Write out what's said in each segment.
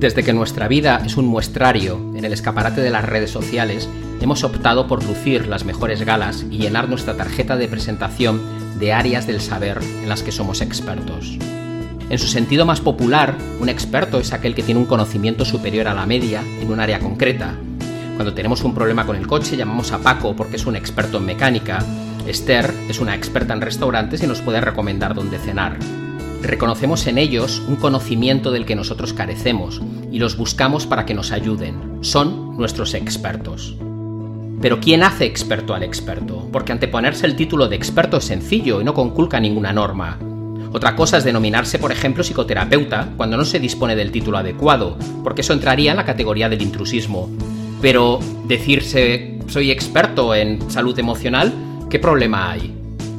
Desde que nuestra vida es un muestrario en el escaparate de las redes sociales, hemos optado por lucir las mejores galas y llenar nuestra tarjeta de presentación de áreas del saber en las que somos expertos. En su sentido más popular, un experto es aquel que tiene un conocimiento superior a la media en un área concreta. Cuando tenemos un problema con el coche, llamamos a Paco porque es un experto en mecánica. Esther es una experta en restaurantes y nos puede recomendar dónde cenar. Reconocemos en ellos un conocimiento del que nosotros carecemos y los buscamos para que nos ayuden. Son nuestros expertos. Pero ¿quién hace experto al experto? Porque anteponerse el título de experto es sencillo y no conculca ninguna norma. Otra cosa es denominarse, por ejemplo, psicoterapeuta cuando no se dispone del título adecuado, porque eso entraría en la categoría del intrusismo. Pero decirse soy experto en salud emocional, ¿qué problema hay?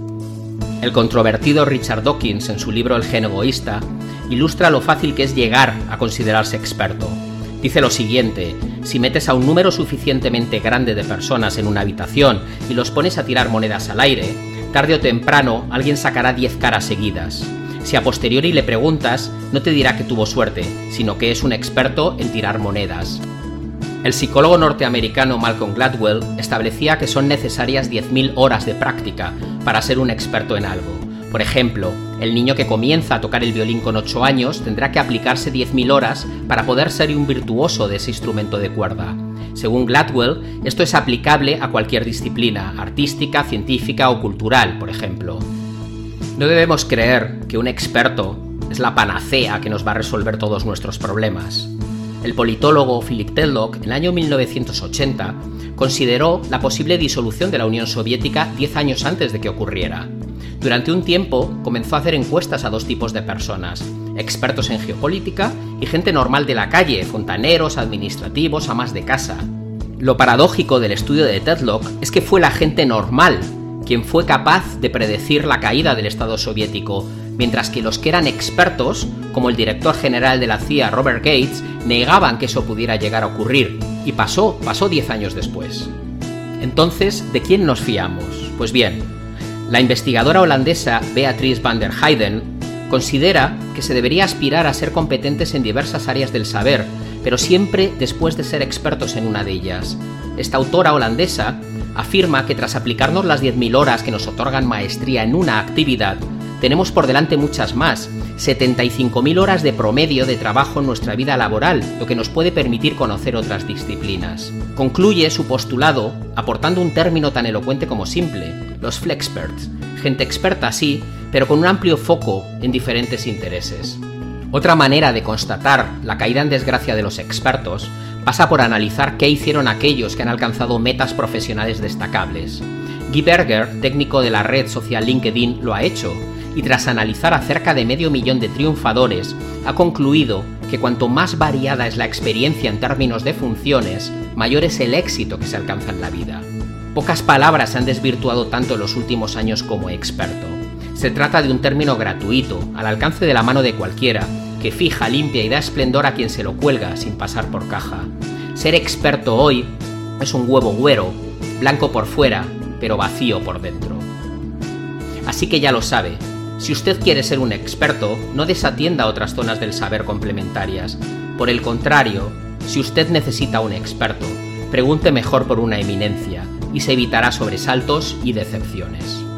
El controvertido Richard Dawkins, en su libro El gen egoísta, ilustra lo fácil que es llegar a considerarse experto. Dice lo siguiente: si metes a un número suficientemente grande de personas en una habitación y los pones a tirar monedas al aire, tarde o temprano alguien sacará 10 caras seguidas. Si a posteriori le preguntas, no te dirá que tuvo suerte, sino que es un experto en tirar monedas. El psicólogo norteamericano Malcolm Gladwell establecía que son necesarias 10.000 horas de práctica para ser un experto en algo. Por ejemplo, el niño que comienza a tocar el violín con 8 años tendrá que aplicarse 10.000 horas para poder ser un virtuoso de ese instrumento de cuerda. Según Gladwell, esto es aplicable a cualquier disciplina, artística, científica o cultural, por ejemplo. No debemos creer que un experto es la panacea que nos va a resolver todos nuestros problemas. El politólogo Philip Tetlock, en el año 1980, consideró la posible disolución de la Unión Soviética 10 años antes de que ocurriera. Durante un tiempo comenzó a hacer encuestas a dos tipos de personas: expertos en geopolítica y gente normal de la calle, fontaneros, administrativos, amas de casa. Lo paradójico del estudio de Tetlock es que fue la gente normal quien fue capaz de predecir la caída del Estado soviético, mientras que los que eran expertos, como el director general de la CIA, Robert Gates, negaban que eso pudiera llegar a ocurrir, y pasó 10 años después. Entonces, ¿de quién nos fiamos? Pues bien, la investigadora holandesa Beatrice van der Heyden considera que se debería aspirar a ser competentes en diversas áreas del saber, pero siempre después de ser expertos en una de ellas. Esta autora holandesa afirma que tras aplicarnos las 10.000 horas que nos otorgan maestría en una actividad, tenemos por delante muchas más, 75.000 horas de promedio de trabajo en nuestra vida laboral, lo que nos puede permitir conocer otras disciplinas. Concluye su postulado aportando un término tan elocuente como simple: los flexperts, gente experta sí, pero con un amplio foco en diferentes intereses. Otra manera de constatar la caída en desgracia de los expertos pasa por analizar qué hicieron aquellos que han alcanzado metas profesionales destacables. Guy Berger, técnico de la red social LinkedIn, lo ha hecho, y tras analizar a cerca de 500.000 de triunfadores, ha concluido que cuanto más variada es la experiencia en términos de funciones, mayor es el éxito que se alcanza en la vida. Pocas palabras se han desvirtuado tanto en los últimos años como experto. Se trata de un término gratuito, al alcance de la mano de cualquiera, que fija, limpia y da esplendor a quien se lo cuelga sin pasar por caja. Ser experto hoy es un huevo güero, blanco por fuera, pero vacío por dentro. Así que ya lo sabe, si usted quiere ser un experto, no desatienda otras zonas del saber complementarias. Por el contrario, si usted necesita un experto, pregunte mejor por una eminencia y se evitará sobresaltos y decepciones.